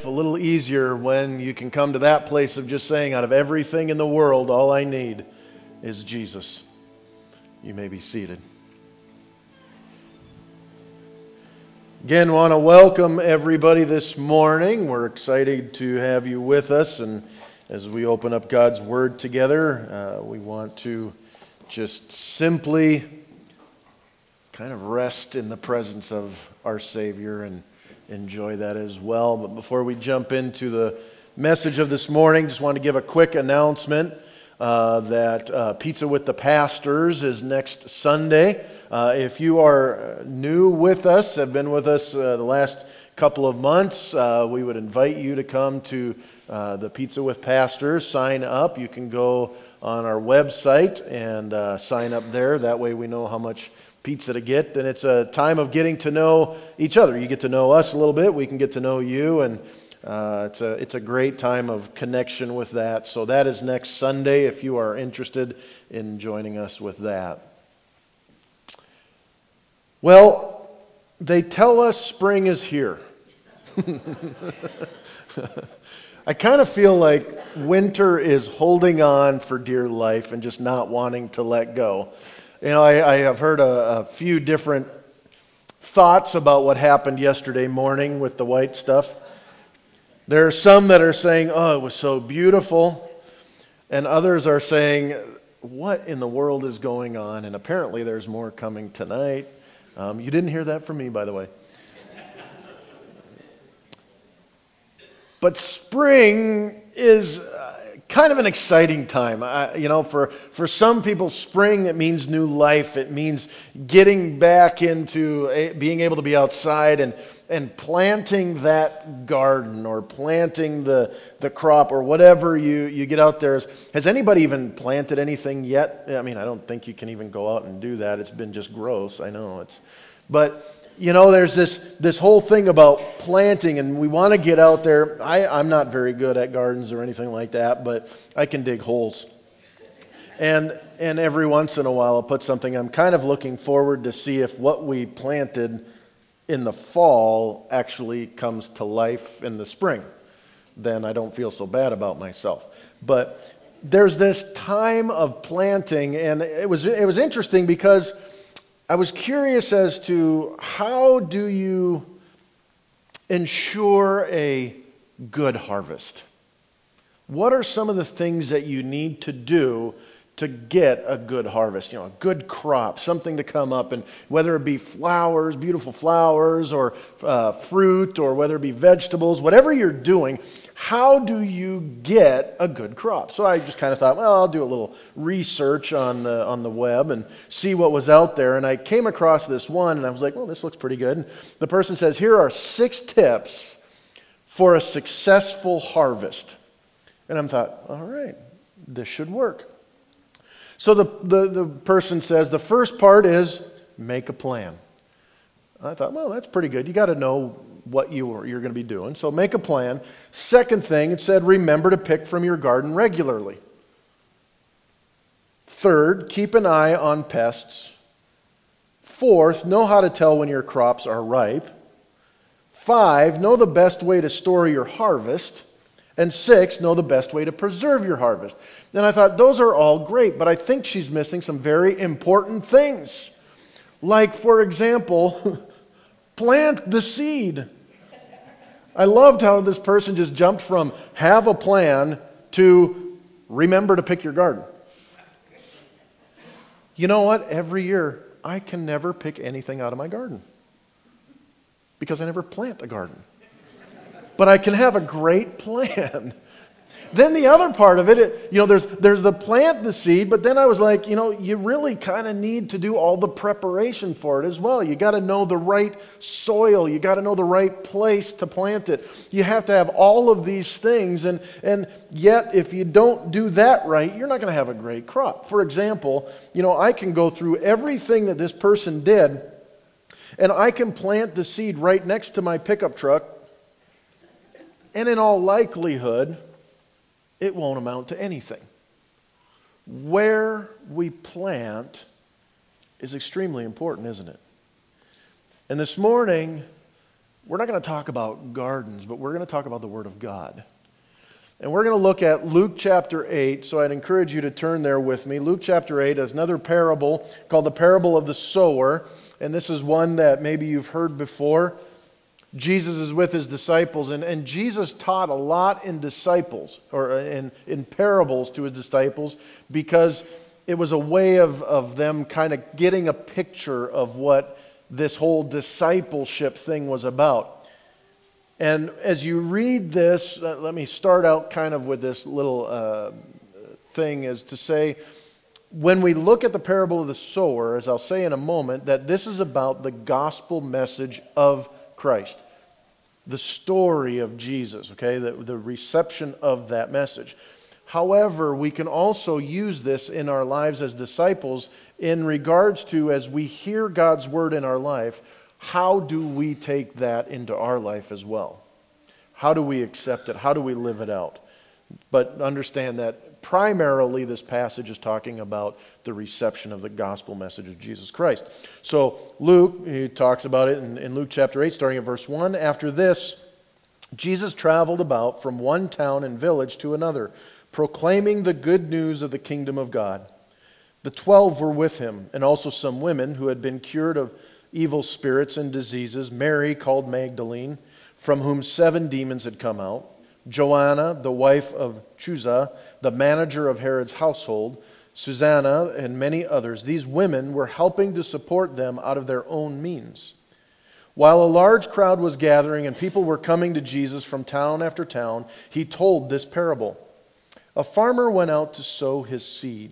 life a little easier when you can come to that place of just saying, out of everything in the world, all I need is Jesus. You may be seated. Again, want to welcome everybody this morning. We're excited to have you with us, and as we open up God's Word together, we want to just simply kind of rest in the presence of our Savior and enjoy that as well. But before we jump into the message of this morning, just want to give a quick announcement that Pizza with the Pastors is next Sunday. If you are new with us, have been with us the last couple of months, we would invite you to come to the Pizza with Pastors. Sign up. You can go on our website and sign up there. That way we know how much pizza to get. And it's a time of getting to know each other. You get to know us a little bit. We can get to know you. And it's a great time of connection with that. So that is next Sunday if you are interested in joining us with that. Well, they tell us spring is here. I kind of feel like winter is holding on for dear life and just not wanting to let go. You know, I have heard a few different thoughts about what happened yesterday morning with the white stuff. There are some that are saying, oh, it was so beautiful. And others are saying, what in the world is going on? And apparently there's more coming tonight. You didn't hear that from me, by the way. But spring is kind of an exciting time. For some people, spring, it means new life. It means getting back into being able to be outside and planting that garden or planting the crop or whatever you get out there. Has anybody even planted anything yet? I mean, I don't think you can even go out and do that. It's been just gross. I know. But there's this whole thing about planting, and we want to get out there. I'm not very good at gardens or anything like that, but I can dig holes. And every once in a while I'll put something. I'm kind of looking forward to see if what we planted in the fall actually comes to life in the spring. Then I don't feel so bad about myself. But there's this time of planting, and it was interesting because I was curious as to how do you ensure a good harvest? What are some of the things that you need to do to get a good harvest? A good crop, something to come up, and whether it be flowers, beautiful flowers, or fruit, or whether it be vegetables, whatever you're doing, how do you get a good crop? So I just kind of thought, well, I'll do a little research on the web and see what was out there. And I came across this one, and I was like, well, this looks pretty good. And the person says, here are 6 tips for a successful harvest. And I thought, all right, this should work. So the person says the first part is make a plan. I thought, well, that's pretty good. You got to know what you're going to be doing. So make a plan. Second thing, it said remember to pick from your garden regularly. Third, keep an eye on pests. Fourth, know how to tell when your crops are ripe. 5, know the best way to store your harvest. And 6, know the best way to preserve your harvest. And I thought, those are all great, but I think she's missing some very important things. Like, for example, plant the seed. I loved how this person just jumped from have a plan to remember to pick your garden. You know what? Every year, I can never pick anything out of my garden because I never plant a garden. But I can have a great plan. Then the other part of it, there's the plant the seed, but then I was like, you really kind of need to do all the preparation for it as well. You got to know the right soil. You got to know the right place to plant it. You have to have all of these things, and yet if you don't do that right, you're not going to have a great crop. For example, I can go through everything that this person did, and I can plant the seed right next to my pickup truck, and in all likelihood, it won't amount to anything. Where we plant is extremely important, isn't it? And this morning, we're not going to talk about gardens, but we're going to talk about the Word of God. And we're going to look at Luke chapter 8, so I'd encourage you to turn there with me. Luke chapter 8 is another parable called the parable of the sower, and this is one that maybe you've heard before. Jesus is with his disciples, and Jesus taught a lot in parables to his disciples, because it was a way of them kind of getting a picture of what this whole discipleship thing was about. And as you read this, let me start out kind of with this little thing, is to say, when we look at the parable of the sower, as I'll say in a moment, that this is about the gospel message of Christ. The story of Jesus, okay? The reception of that message. However, we can also use this in our lives as disciples in regards to, as we hear God's word in our life, how do we take that into our life as well? How do we accept it? How do we live it out? But understand that primarily this passage is talking about the reception of the gospel message of Jesus Christ. So Luke, he talks about it in Luke chapter 8, starting at verse 1. After this, Jesus traveled about from one town and village to another, proclaiming the good news of the kingdom of God. The 12 were with him, and also some women who had been cured of evil spirits and diseases, Mary, called Magdalene, from whom 7 demons had come out, Joanna, the wife of Chuza, the manager of Herod's household, Susanna, and many others. These women were helping to support them out of their own means. While a large crowd was gathering and people were coming to Jesus from town after town, he told this parable. A farmer went out to sow his seed.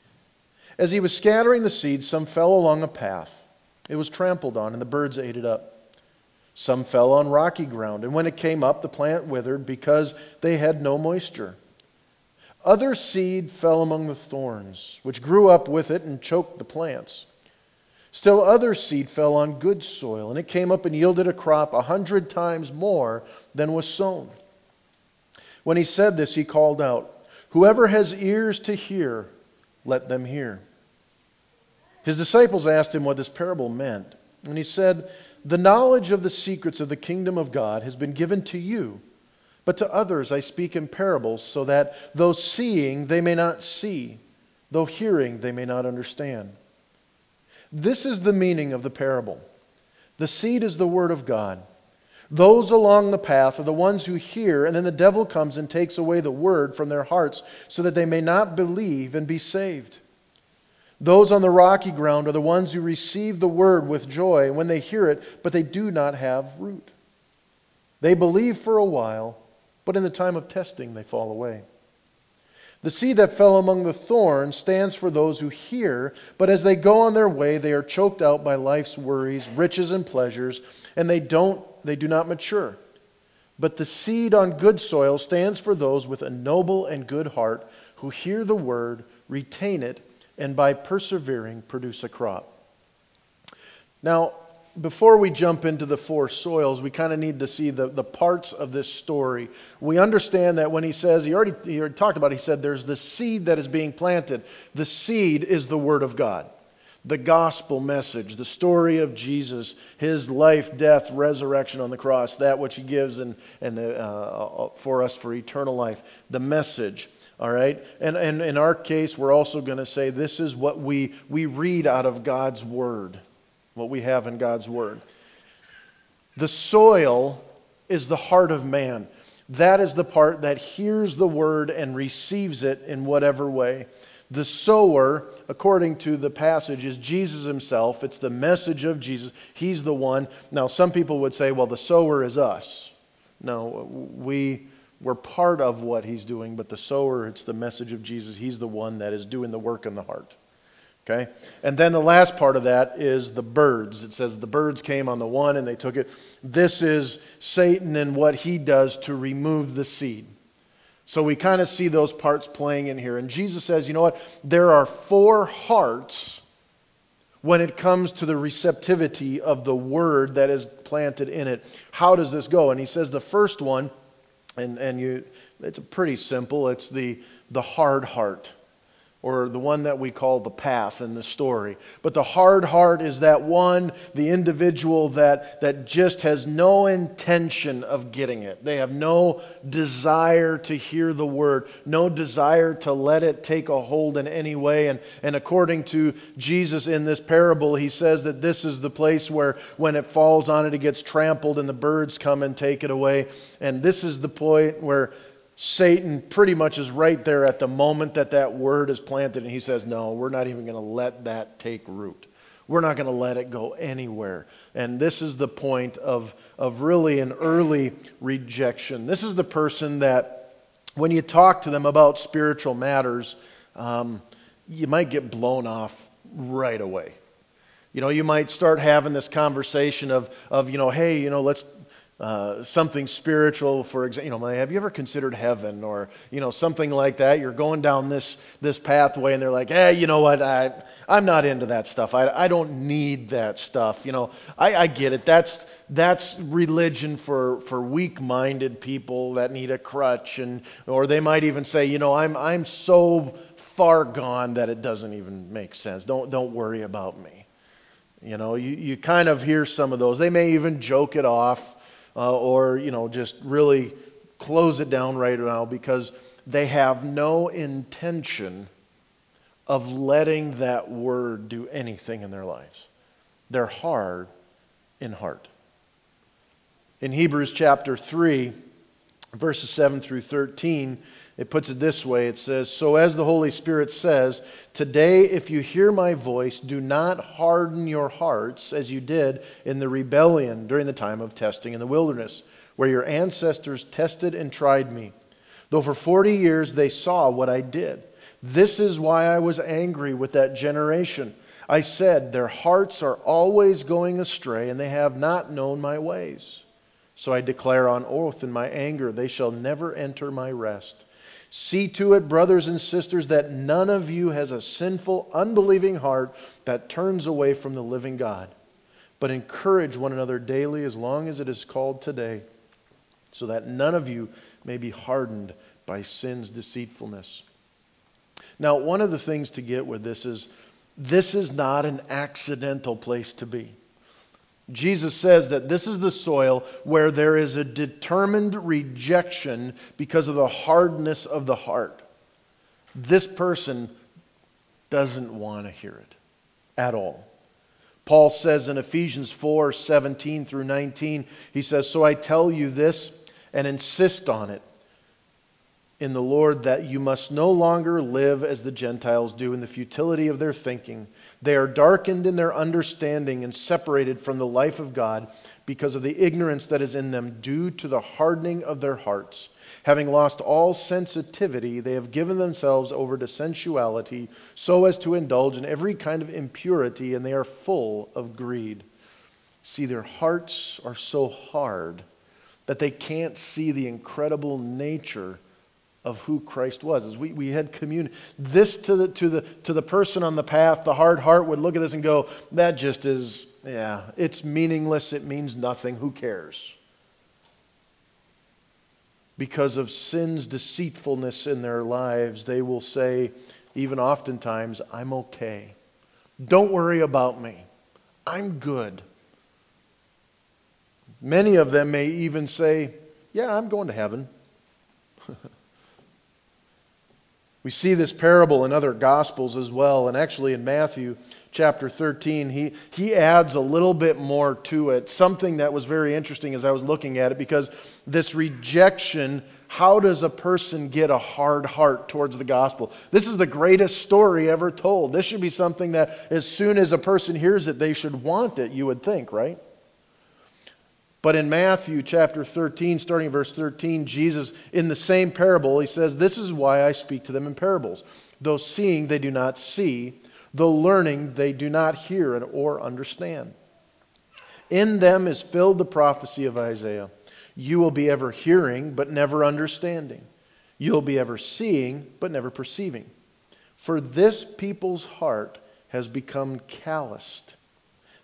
As he was scattering the seed, some fell along a path. It was trampled on, and the birds ate it up. Some fell on rocky ground, and when it came up, the plant withered because they had no moisture. Other seed fell among the thorns, which grew up with it and choked the plants. Still other seed fell on good soil, and it came up and yielded a crop 100 times more than was sown. When he said this, he called out, "Whoever has ears to hear, let them hear." His disciples asked him what this parable meant. And he said, "The knowledge of the secrets of the kingdom of God has been given to you, but to others I speak in parables, so that though seeing they may not see, though hearing they may not understand." This is the meaning of the parable. The seed is the word of God. Those along the path are the ones who hear, and then the devil comes and takes away the word from their hearts so that they may not believe and be saved. Those on the rocky ground are the ones who receive the word with joy when they hear it, but they do not have root. They believe for a while, but in the time of testing they fall away. The seed that fell among the thorns stands for those who hear, but as they go on their way, they are choked out by life's worries, riches, and pleasures, and they do not mature. But the seed on good soil stands for those with a noble and good heart who hear the word, retain it, and by persevering produce a crop. Now, before we jump into the 4 soils, we kind of need to see the parts of this story. We understand that when he says, he already talked about it, he said there's the seed that is being planted. The seed is the word of God. The gospel message, the story of Jesus, his life, death, resurrection on the cross, that which he gives and for us for eternal life. The message. All right? And in our case, we're also going to say this is what we read out of God's word. What we have in God's word. The soil is the heart of man. That is the part that hears the word and receives it in whatever way. The sower, according to the passage, is Jesus himself. It's the message of Jesus. He's the one. Now, some people would say, well, the sower is us. No, we're part of what he's doing, but the sower, it's the message of Jesus. He's the one that is doing the work in the heart. Okay? And then the last part of that is the birds. It says the birds came on the one and they took it. This is Satan and what he does to remove the seed. So we kind of see those parts playing in here. And Jesus says, you know what? There are 4 hearts when it comes to the receptivity of the word that is planted in it. How does this go? And he says the first one, it's pretty simple. It's the hard heart. or the one that we call the path in the story. But the hard heart is that one, the individual that just has no intention of getting it. They have no desire to hear the word, no desire to let it take a hold in any way. And according to Jesus in this parable, he says that this is the place where when it falls on it, it gets trampled and the birds come and take it away. And this is the point where Satan pretty much is right there at the moment that word is planted, and he says, no, we're not even going to let that take root. We're not going to let it go anywhere. And this is the point of really an early rejection. This is the person that when you talk to them about spiritual matters, you might get blown off right away. You might start having this conversation of hey, let's something spiritual, for example, have you ever considered heaven, or something like that? You're going down this pathway, and they're like, hey, you know what? I'm not into that stuff. I don't need that stuff. I get it. That's religion for weak-minded people that need a crutch, or they might even say, I'm so far gone that it doesn't even make sense. Don't worry about me. You kind of hear some of those. They may even joke it off. Or just really close it down right now because they have no intention of letting that word do anything in their lives. They're hard in heart. In Hebrews chapter 3, verses 7 through 13, it puts it this way. It says, so as the Holy Spirit says, today if you hear my voice, do not harden your hearts as you did in the rebellion during the time of testing in the wilderness, where your ancestors tested and tried me. Though for 40 years they saw what I did. This is why I was angry with that generation. I said, their hearts are always going astray, and they have not known my ways. So I declare on oath in my anger, they shall never enter my rest. See to it, brothers and sisters, that none of you has a sinful, unbelieving heart that turns away from the living God. But encourage one another daily as long as it is called today, so that none of you may be hardened by sin's deceitfulness. Now, one of the things to get with this is not an accidental place to be. Jesus says that this is the soil where there is a determined rejection because of the hardness of the heart. This person doesn't want to hear it at all. Paul says in Ephesians 4:17 through 19, he says, so I tell you this and insist on it in the Lord, that you must no longer live as the Gentiles do in the futility of their thinking. They are darkened in their understanding and separated from the life of God because of the ignorance that is in them due to the hardening of their hearts. Having lost all sensitivity, they have given themselves over to sensuality so as to indulge in every kind of impurity, and they are full of greed. See, their hearts are so hard that they can't see the incredible nature of who Christ was. As we had communion, this to the person on the path, the hard heart would look at this and go, that just is, it's meaningless, it means nothing, who cares? Because of sin's deceitfulness in their lives, they will say, even oftentimes, I'm okay. Don't worry about me. I'm good. Many of them may even say, yeah, I'm going to heaven. We see this parable in other Gospels as well, and actually in Matthew chapter 13, he adds a little bit more to it, something that was very interesting as I was looking at it, because this rejection, how does a person get a hard heart towards the gospel? This is the greatest story ever told. This should be something that as soon as a person hears it, they should want it, you would think, right? But in Matthew chapter 13, starting at verse 13, Jesus, in the same parable, he says, this is why I speak to them in parables. Though seeing, they do not see. Though learning, they do not hear or understand. In them is filled the prophecy of Isaiah. You will be ever hearing, but never understanding. You will be ever seeing, but never perceiving. For this people's heart has become calloused.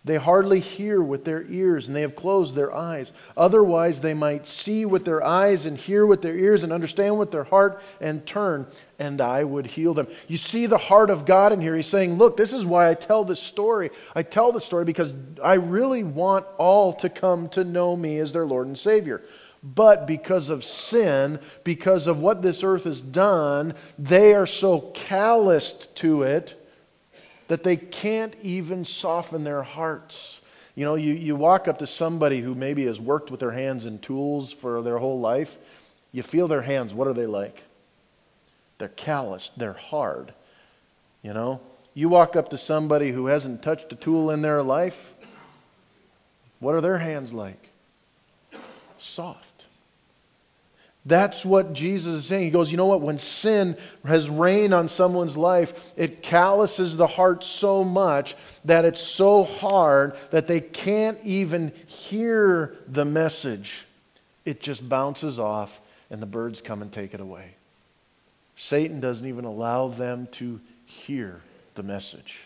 They hardly hear with their ears, and they have closed their eyes. Otherwise, they might see with their eyes and hear with their ears and understand with their heart and turn, and I would heal them. You see the heart of God in here. He's saying, look, this is why I tell this story. I tell the story because I really want all to come to know me as their Lord and Savior. But because of sin, because of what this earth has done, they are so calloused to it that they can't even soften their hearts. You know, you walk up to somebody who maybe has worked with their hands in tools for their whole life. You feel their hands. What are they like? They're calloused. They're hard. You know? You walk up to somebody who hasn't touched a tool in their life. What are their hands like? Soft. That's what Jesus is saying. He goes, you know what? When sin has reigned on someone's life, it calluses the heart so much that it's so hard that they can't even hear the message. It just bounces off and the birds come and take it away. Satan doesn't even allow them to hear the message.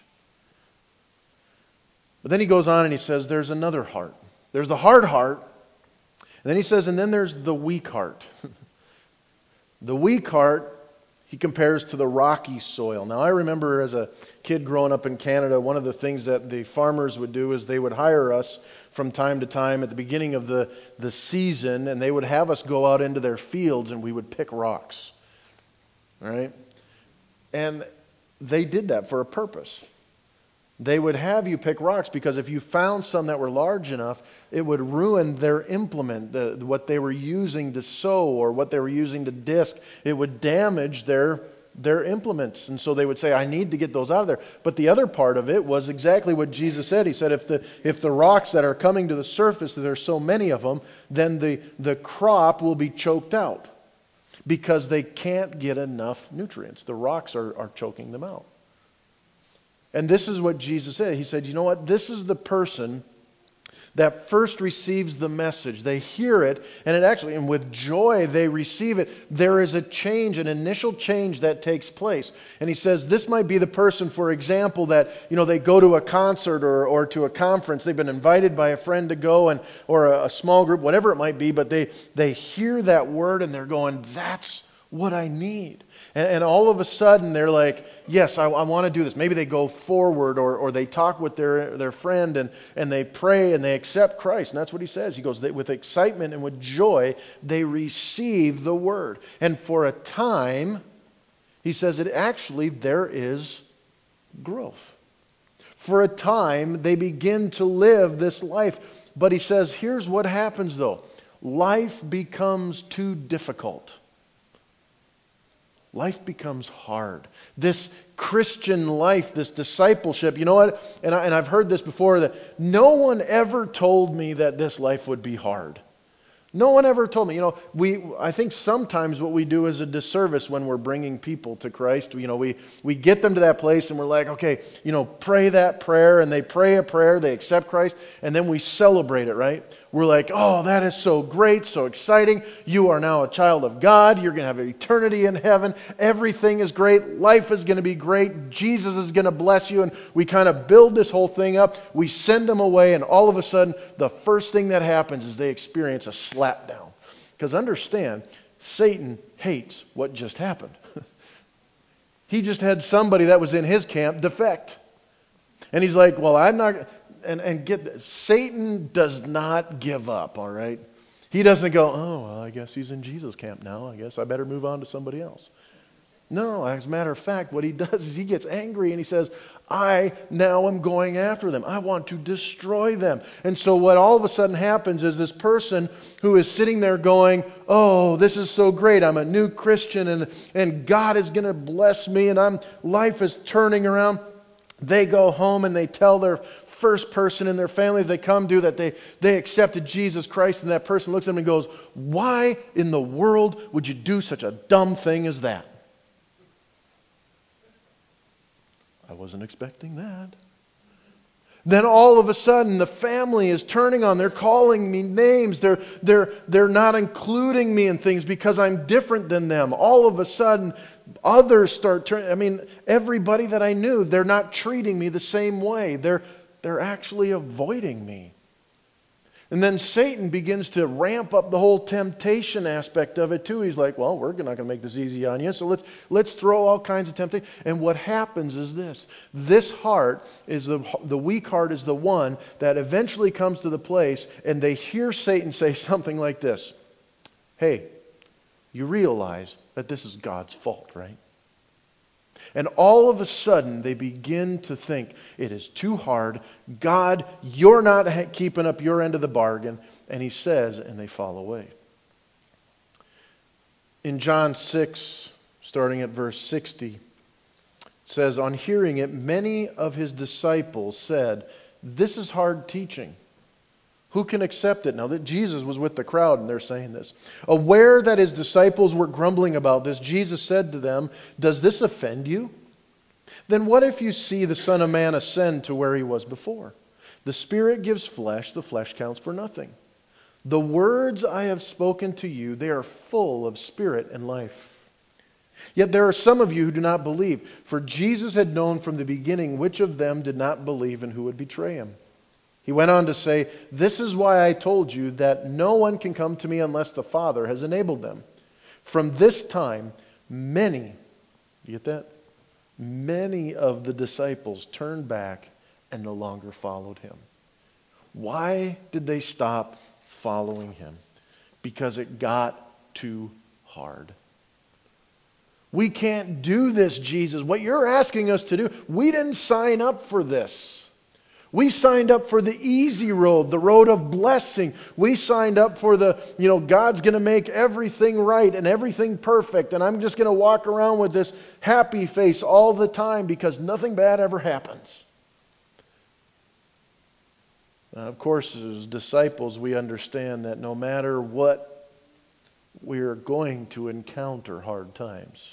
But then he goes on and he says there's another heart. There's the hard heart. And then he says, and then there's the weak heart. The weak heart, he compares to the rocky soil. Now, I remember as a kid growing up in Canada, one of the things that the farmers would do is they would hire us from time to time at the beginning of the season, and they would have us go out into their fields and we would pick rocks. All right? And they did that for a purpose. They would have you pick rocks because if you found some that were large enough, it would ruin their implement, what they were using to sow or what they were using to disc. It would damage their implements. And so they would say, I need to get those out of there. But the other part of it was exactly what Jesus said. He said, if the rocks that are coming to the surface, there's so many of them, then the crop will be choked out because they can't get enough nutrients. The rocks are choking them out. And this is what Jesus said. He said, you know what? This is the person that first receives the message. They hear it, and with joy they receive it. There is a change, an initial change that takes place. And he says this might be the person, for example, that they go to a concert or to a conference. They've been invited by a friend to go, or a small group, whatever it might be, but they hear that word and they're going, that's what I need. And all of a sudden they're like, yes, I want to do this. Maybe they go forward or they talk with their friend and they pray and they accept Christ. And that's what he says. He goes, with excitement and with joy, they receive the word. And for a time, he says that actually there is growth. For a time, they begin to live this life. But he says, here's what happens though. Life becomes too difficult. Life becomes hard. This Christian life, this discipleship, you know what? And I've heard this before, that no one ever told me that this life would be hard. No one ever told me. I think sometimes what we do is a disservice when we're bringing people to Christ. We get them to that place and we're like, okay, pray that prayer, and they pray a prayer, they accept Christ, and then we celebrate it, right? We're like, oh, that is so great, so exciting. You are now a child of God. You're going to have eternity in heaven. Everything is great. Life is going to be great. Jesus is going to bless you. And we kind of build this whole thing up. We send them away, and all of a sudden, the first thing that happens is they experience a slap down. Because understand, Satan hates what just happened. He just had somebody that was in his camp defect. And he's like, well, I'm not... And get this, Satan does not give up, all right? He doesn't go, oh, well, I guess he's in Jesus' camp now. I guess I better move on to somebody else. No, as a matter of fact, what he does is he gets angry and he says, I now am going after them. I want to destroy them. And so what all of a sudden happens is this person who is sitting there going, oh, this is so great. I'm a new Christian and God is going to bless me and life is turning around. They go home and they tell their first person in their family they come to that they accepted Jesus Christ, and that person looks at them and goes, why in the world would you do such a dumb thing as that? I wasn't expecting that. Then all of a sudden the family is turning on. They're calling me names. They're not including me in things because I'm different than them. All of a sudden others start turning. Everybody that I knew, they're not treating me the same way. they're actually avoiding me. And then Satan begins to ramp up the whole temptation aspect of it too. He's like, well, we're not going to make this easy on you, so let's throw all kinds of temptation. And what happens is this. This heart is the weak heart is the one that eventually comes to the place and they hear Satan say something like this. Hey, you realize that this is God's fault, right? And all of a sudden, they begin to think, it is too hard. God, you're not keeping up your end of the bargain. And he says, and they fall away. In John 6, starting at verse 60, it says, on hearing it, many of his disciples said, this is hard teaching. Who can accept it? Now that Jesus was with the crowd and they're saying this. Aware that his disciples were grumbling about this, Jesus said to them, does this offend you? Then what if you see the Son of Man ascend to where he was before? The Spirit gives flesh, the flesh counts for nothing. The words I have spoken to you, they are full of spirit and life. Yet there are some of you who do not believe, for Jesus had known from the beginning which of them did not believe and who would betray him. He went on to say, this is why I told you that no one can come to me unless the Father has enabled them. From this time, many, you get that? Many of the disciples turned back and no longer followed him. Why did they stop following him? Because it got too hard. We can't do this, Jesus. What you're asking us to do, we didn't sign up for this. We signed up for the easy road, the road of blessing. We signed up for the, God's going to make everything right and everything perfect. And I'm just going to walk around with this happy face all the time because nothing bad ever happens. Now, of course, as disciples, we understand that no matter what, we're going to encounter hard times.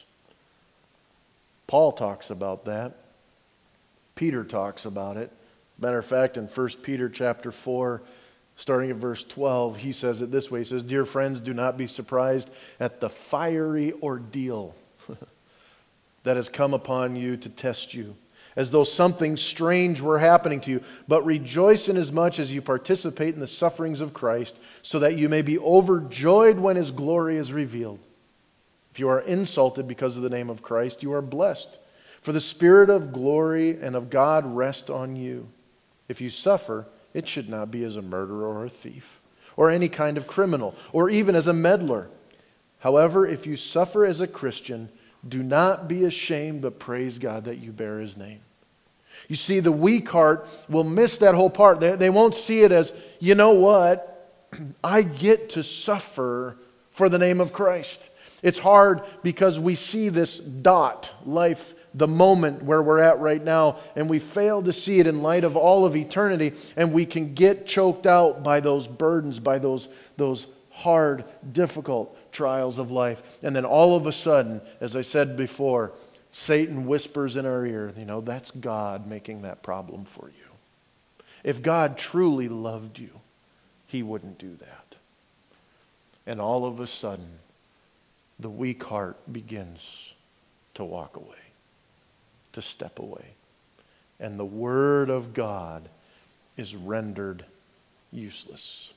Paul talks about that. Peter talks about it. Matter of fact, in 1 Peter chapter 4, starting at verse 12, he says it this way. He says, dear friends, do not be surprised at the fiery ordeal that has come upon you to test you, as though something strange were happening to you. But rejoice inasmuch as you participate in the sufferings of Christ, so that you may be overjoyed when his glory is revealed. If you are insulted because of the name of Christ, you are blessed. For the Spirit of glory and of God rest on you. If you suffer, it should not be as a murderer or a thief, or any kind of criminal, or even as a meddler. However, if you suffer as a Christian, do not be ashamed, but praise God that you bear his name. You see, the weak heart will miss that whole part. They won't see it as, you know what? I get to suffer for the name of Christ. It's hard because we see this dot, life, the moment where we're at right now, and we fail to see it in light of all of eternity, and we can get choked out by those burdens, by those hard, difficult trials of life. And then all of a sudden, as I said before, Satan whispers in our ear, that's God making that problem for you. If God truly loved you, he wouldn't do that. And all of a sudden, the weak heart begins to walk away, to step away. And the Word of God is rendered useless.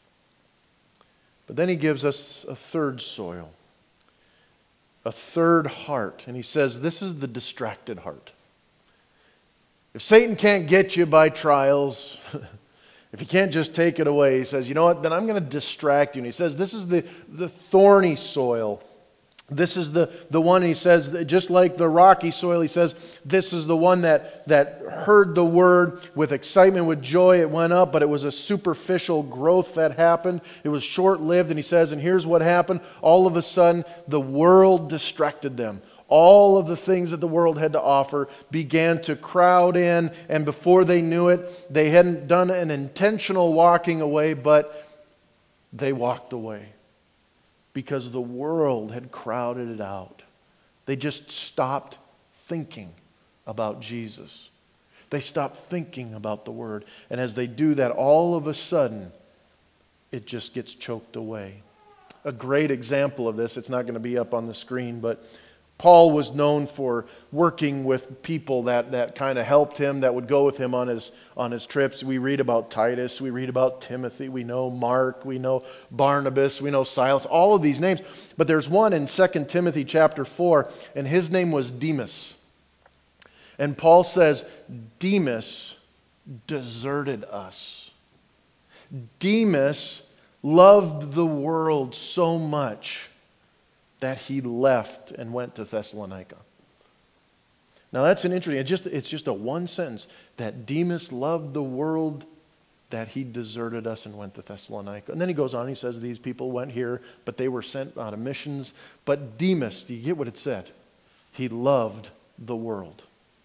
But then he gives us a third soil, a third heart. And he says, this is the distracted heart. If Satan can't get you by trials, if he can't just take it away, he says, you know what, then I'm going to distract you. And he says, this is the thorny soil. This is the one, he says, just like the rocky soil, he says, this is the one that heard the word with excitement, with joy. It went up, but it was a superficial growth that happened. It was short-lived, and he says, and here's what happened. All of a sudden, the world distracted them. All of the things that the world had to offer began to crowd in, and before they knew it, they hadn't done an intentional walking away, but they walked away. Because the world had crowded it out. They just stopped thinking about Jesus. They stopped thinking about the Word. And as they do that, all of a sudden, it just gets choked away. A great example of this, it's not going to be up on the screen, but Paul was known for working with people that kind of helped him, that would go with him on his trips. We read about Titus, we read about Timothy, we know Mark, we know Barnabas, we know Silas, all of these names. But there's one in 2 Timothy chapter 4, and his name was Demas. And Paul says, Demas deserted us. Demas loved the world so much that he left and went to Thessalonica. Now that's an interesting, it's just a one sentence, that Demas loved the world, that he deserted us and went to Thessalonica. And then he goes on, he says these people went here, but they were sent on missions. But Demas, do you get what it said? He loved the world.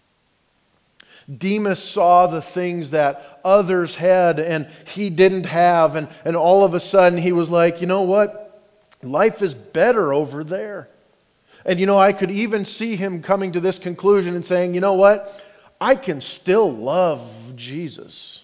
Demas saw the things that others had and he didn't have, and all of a sudden he was like, you know what? Life is better over there. And I could even see him coming to this conclusion and saying, you know what? I can still love Jesus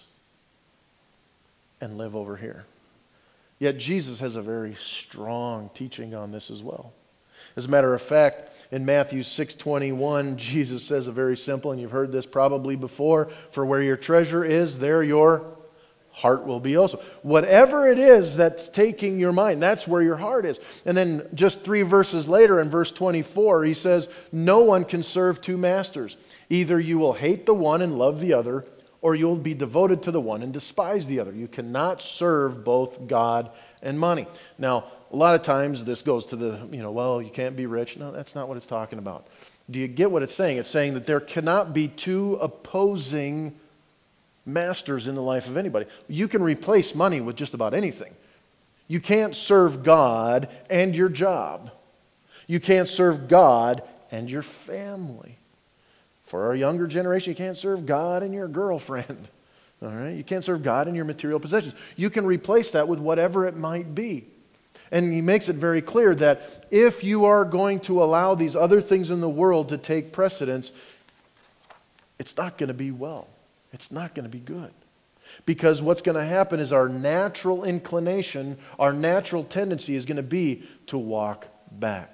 and live over here. Yet Jesus has a very strong teaching on this as well. As a matter of fact, in Matthew 6:21, Jesus says a very simple, and you've heard this probably before, for where your treasure is, there your heart will be also. Whatever it is that's taking your mind, that's where your heart is. And then just 3 verses later in verse 24, he says, no one can serve 2 masters. Either you will hate the one and love the other, or you'll be devoted to the one and despise the other. You cannot serve both God and money. Now, a lot of times this goes to the, well, you can't be rich. No, that's not what it's talking about. Do you get what it's saying? It's saying that there cannot be 2 opposing masters in the life of anybody. You can replace money with just about anything. You can't serve God and your job. You can't serve God and your family. For our younger generation, you can't serve God and your girlfriend. All right? You can't serve God and your material possessions. You can replace that with whatever it might be. And he makes it very clear that if you are going to allow these other things in the world to take precedence, it's not going to be well. It's not going to be good. Because what's going to happen is our natural inclination, our natural tendency is going to be to walk back.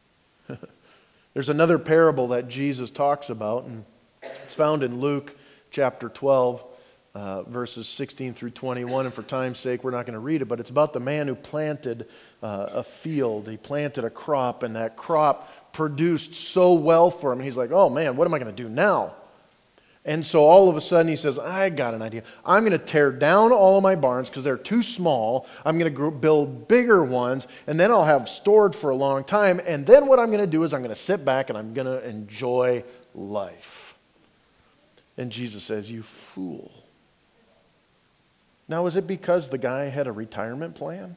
There's another parable that Jesus talks about, and it's found in Luke chapter 12, verses 16 through 21. And for time's sake, we're not going to read it, but it's about the man who planted a field. He planted a crop, and that crop produced so well for him. And he's like, oh man, what am I going to do now? And so all of a sudden he says, I got an idea. I'm going to tear down all of my barns because they're too small. I'm going to build bigger ones, and then I'll have stored for a long time. And then what I'm going to do is I'm going to sit back and I'm going to enjoy life. And Jesus says, you fool. Now, is it because the guy had a retirement plan?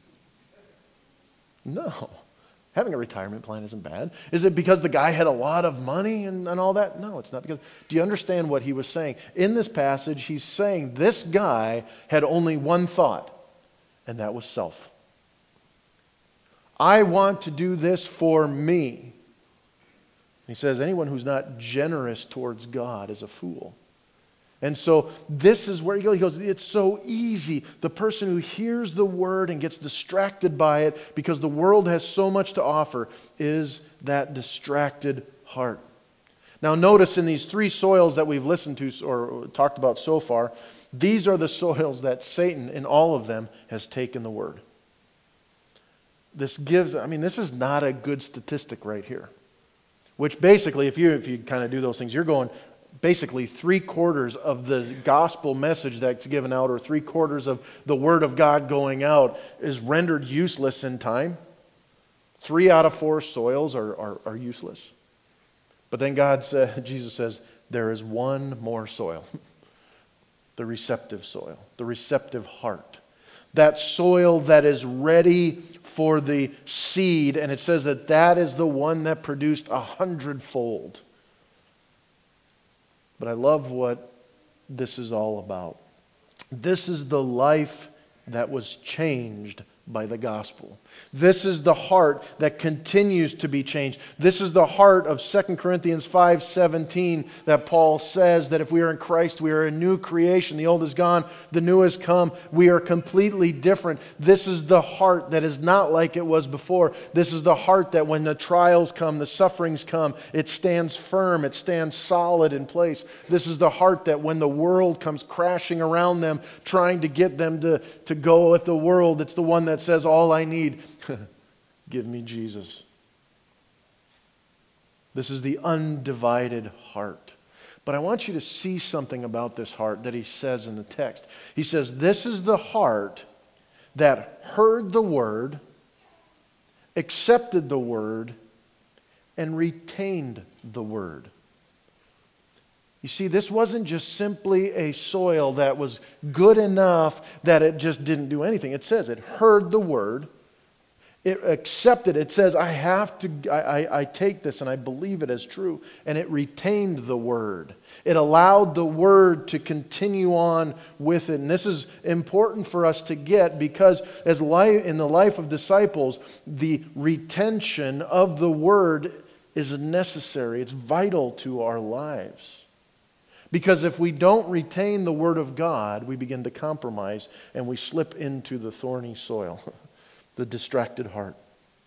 No. Having a retirement plan isn't bad. Is it because the guy had a lot of money and all that? No, it's not because. Do you understand what he was saying? In this passage, he's saying this guy had only one thought, and that was self. I want to do this for me. He says anyone who's not generous towards God is a fool. And so this is where he goes, it's so easy. The person who hears the word and gets distracted by it because the world has so much to offer is that distracted heart. Now notice in these 3 soils that we've listened to or talked about so far, these are the soils that Satan in all of them has taken the word. This is not a good statistic right here. Which basically, if you kind of do those things, you're going, basically 3/4 of the gospel message that's given out, or 3/4 of the word of God going out, is rendered useless in time. 3 out of 4 soils are useless. But then Jesus says, there is one more soil. The receptive soil. The receptive heart. That soil that is ready for the seed. And it says that is the one that produced 100-fold. But I love what this is all about. This is the life that was changed by the gospel. This is the heart that continues to be changed. This is the heart of 2 Corinthians 5:17 that Paul says that if we are in Christ, we are a new creation. The old is gone, the new has come. We are completely different. This is the heart that is not like it was before. This is the heart that when the trials come, the sufferings come, it stands firm, it stands solid in place. This is the heart that when the world comes crashing around them, trying to get them to go with the world, it's the one that says, all I need, give me Jesus. This is the undivided heart. But I want you to see something about this heart that he says in the text. He says, this is the heart that heard the word, accepted the word, and retained the word. You see, this wasn't just simply a soil that was good enough that it just didn't do anything. It says it heard the word, it accepted. It says, I take this and I believe it as true. And it retained the word. It allowed the word to continue on with it. And this is important for us to get because in the life of disciples, the retention of the word is necessary. It's vital to our lives. Because if we don't retain the Word of God, we begin to compromise and we slip into the thorny soil, the distracted heart.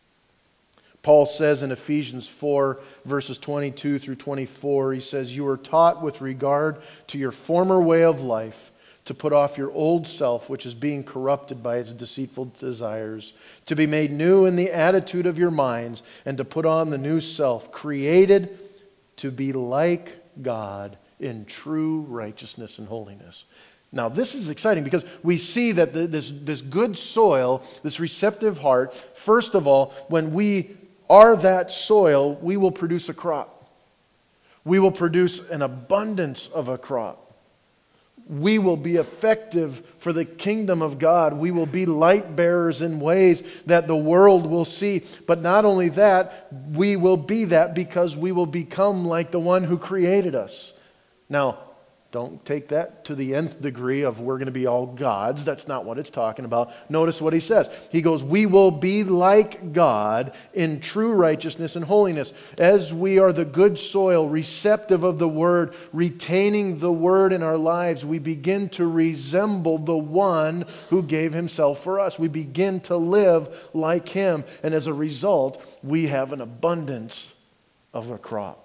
Paul says in Ephesians 4, verses 22 through 24, he says, you were taught with regard to your former way of life to put off your old self, which is being corrupted by its deceitful desires, to be made new in the attitude of your minds, and to put on the new self, created to be like God in true righteousness and holiness. Now, this is exciting because we see that this good soil, this receptive heart, first of all, when we are that soil, we will produce a crop. We will produce an abundance of a crop. We will be effective for the kingdom of God. We will be light bearers in ways that the world will see. But not only that, we will be that because we will become like the one who created us. Now, don't take that to the nth degree of we're going to be all gods. That's not what it's talking about. Notice what he says. He goes, we will be like God in true righteousness and holiness. As we are the good soil, receptive of the word, retaining the word in our lives, we begin to resemble the one who gave himself for us. We begin to live like him. And as a result, we have an abundance of a crop.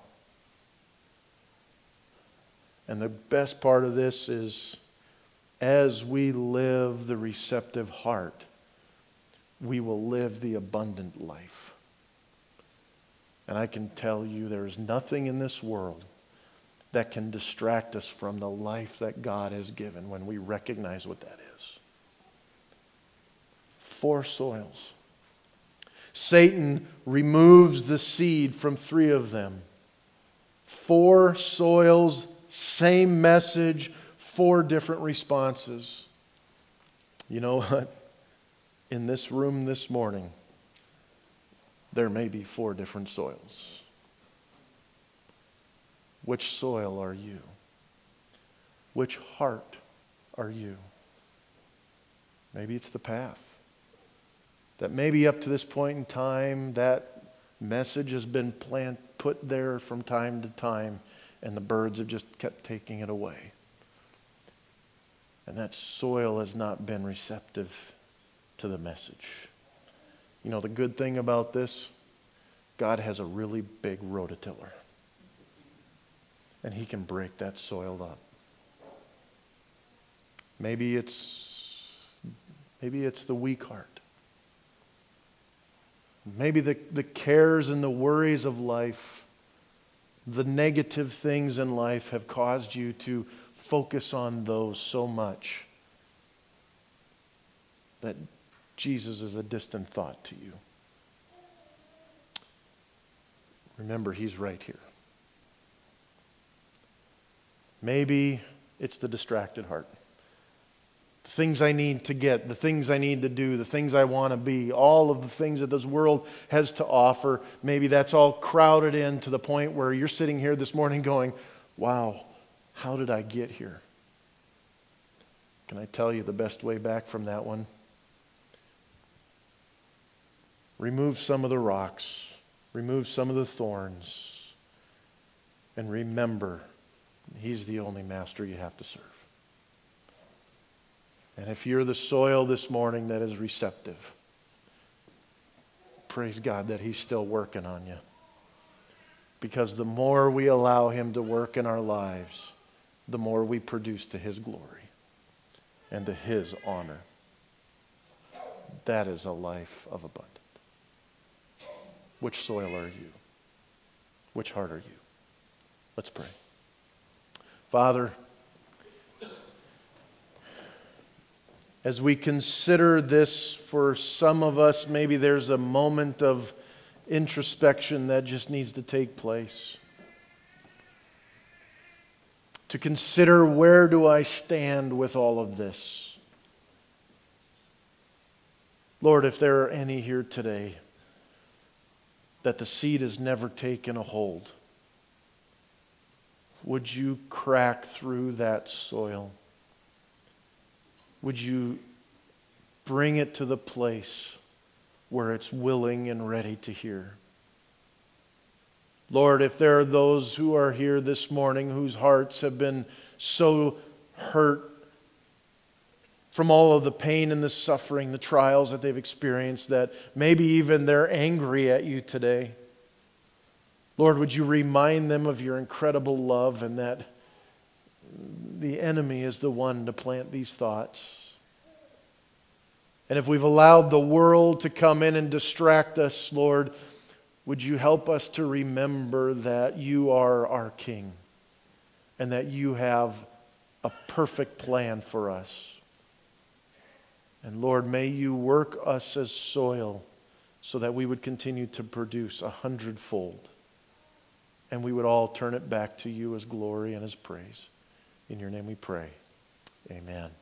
And the best part of this is, as we live the receptive heart, we will live the abundant life. And I can tell you there is nothing in this world that can distract us from the life that God has given when we recognize what that is. 4 soils. Satan removes the seed from 3 of them. 4 soils, same message, 4 different responses. You know what? In this room this morning, there may be 4 different soils. Which soil are you? Which heart are you? Maybe it's the path. That maybe up to this point in time, that message has been put there from time to time, and the birds have just kept taking it away. And that soil has not been receptive to the message. You know, the good thing about this, God has a really big rototiller. And he can break that soil up. Maybe it's the weak heart. Maybe the cares and the worries of life, the negative things in life have caused you to focus on those so much that Jesus is a distant thought to you. Remember, he's right here. Maybe it's the distracted heart. The things I need to get, the things I need to do, the things I want to be, all of the things that this world has to offer, maybe that's all crowded in to the point where you're sitting here this morning going, wow, how did I get here? Can I tell you the best way back from that one? Remove some of the rocks. Remove some of the thorns. And remember, He's the only master you have to serve. And if you're the soil this morning that is receptive, praise God that He's still working on you. Because the more we allow Him to work in our lives, the more we produce to His glory and to His honor. That is a life of abundance. Which soil are you? Which heart are you? Let's pray. Father, as we consider this, for some of us, maybe there's a moment of introspection that just needs to take place. To consider, where do I stand with all of this? Lord, if there are any here today that the seed has never taken a hold, would you crack through that soil? Would you bring it to the place where it's willing and ready to hear? Lord, if there are those who are here this morning whose hearts have been so hurt from all of the pain and the suffering, the trials that they've experienced, that maybe even they're angry at you today, Lord, would you remind them of your incredible love and that the enemy is the one to plant these thoughts. And if we've allowed the world to come in and distract us, Lord, would you help us to remember that you are our King and that you have a perfect plan for us. And Lord, may you work us as soil so that we would continue to produce 100-fold. And we would all turn it back to you as glory and as praise. In your name we pray. Amen.